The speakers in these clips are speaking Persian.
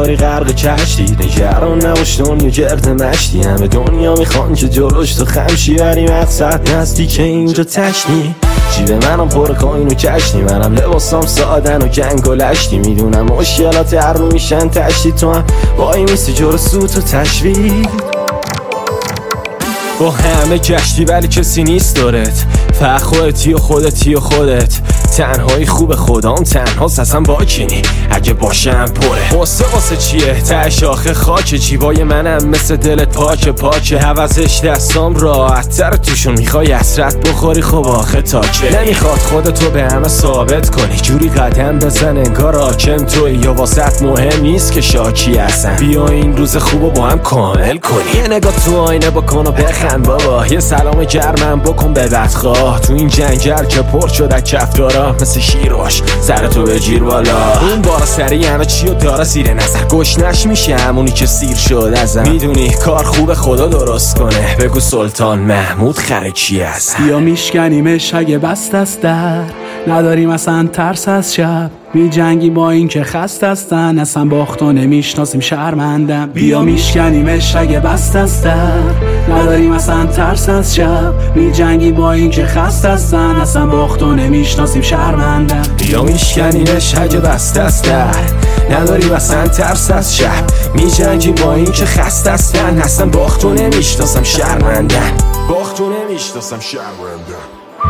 باری غرق کشتی، نگران نباش دنیا گرد مشتی. همه دنیا میخوان که جلوش تو خمشی، ولی مقصد نزدیک اینجا تشنی. جیب منم پر کوین و کشتی، منم لباسام سادن و گنگ و لشتی. میدونم مشکلات هر رو میشن تشتی، تو هم وای میستی جلو سوت و تشویق. با همه گشتی ولی کسی نیست دارت، فقط خودتی و خودتی و خودت. تنهایی خوب خودم تنهاست اصلا باکنی اگه باشم پره. واسه چیه تش آخه خاکه، جیبای منم مثل دلت پاکه. حوضش دستام راحت تر توشون، میخوای حسرت بخوری خب آخه تاکه. نمیخواد خودتو به همه ثابت کنی، جوری قدم بزن انگار حاکم توی، یا واسط مهم نیست که شاکی هستن. بیا این روز خوبو با هم کامل کنی. یه نگاه تو آینه بکن و بخند بابا، یه سلام گرمم بکن به بدخواه. تو این جنگل که پر شده کفتارا مثل شیر باش، سرتو بگیر بالا. اون بارا سری همه چیو داره زیر نظر، گشنش میشه همونی که سیر شد ازم. میدونی کار خوب خدا درست کنه، بگو سلطان محمود خرکی هست. بیا میشکنیمش اگه بست است در، نداریم اصلا ترس از شب. می جنگی با این که خست هستن، اصلا باختو نمیشناسیم شرمندم. بیا میشکنیمش اگه بست است در، نداریم اصلا ترس از شب. می جنگی با این که خست هستن، اصلا باختو نمیشناسیم شرمندم. بیا میشکنیمش اگه بست است در، نداریم اصلا ترس از شب. می جنگی با این که خست هستن، اصلا باختو نمیشناسم شرمندم. باختو نمیشناسم شرمندم.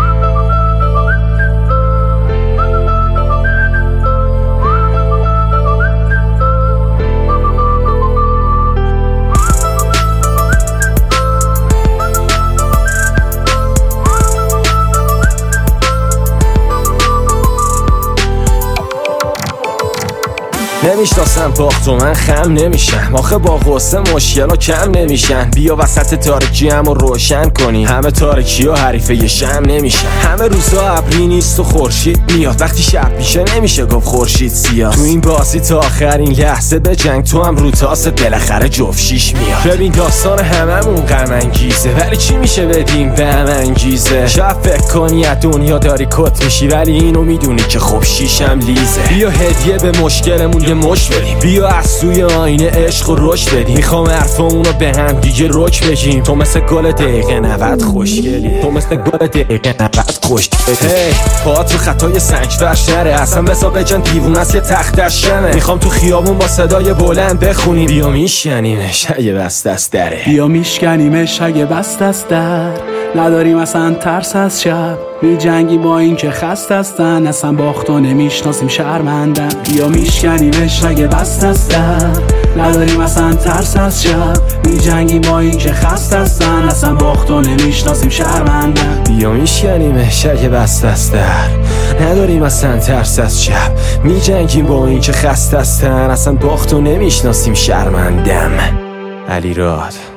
نمیشناسم باختو من خم نمیشم، آخه با غصه مشکلا کم نمیشن. بیا وسط تاریکی همو روشن کنی، همه تاریکی ها حریفه یه شم نمیشن. همه روزا ابری نیست و خورشید میاد، وقتی شب میشه نمیشه گفت خورشید سیاه. تو این بازی تا آخرین لحظه به جنگ، تو هم رو تاست بالاخره جفت شیش میاد. ببین داستان هممون غم انگیزه، ولی چی میشه بدیم به هم انگیزه. شب فکر کنی از دنیا داری کت میشی، ولی اینو میدونی که خب شیشم لیزه. بیا هدیه به مشکلمون مش بدیم، بیا از سوی آینه عشق و رشد بدیم. میخوام حرفامونو به هم دیگه رک بگیم. تو مثل گل دقیقه 90 خوشگلی، تو مثل گل دقیقه 90 خوشگلی. پاهات رو خطای سنگ فرش نره، اصلا بسا بجن دیوون است یه تختش شمه. میخوام تو خیابون با صدای بلند بخونیم، بیا میشکنیمش اگه بست است دره. بیا میشکنیمش اگه بست است در، نداریم اصلا ترس از شب. می جنگی با این که خست هستن، اصلا باختو نمیشناسیم شرمندم. بیا میشکنیمش اگه بست است در، نداریم اصلا ترس از شب. می جنگی با این که خست هستن، اصلا باختو نمیشناسیم شرمندم. بیا میشکنیمش اگه بست است در، نداریم اصلا ترس از شب. می جنگیم با این که خست هستن، اصلا باختو نمیشناسیم شرمندم. علی راد.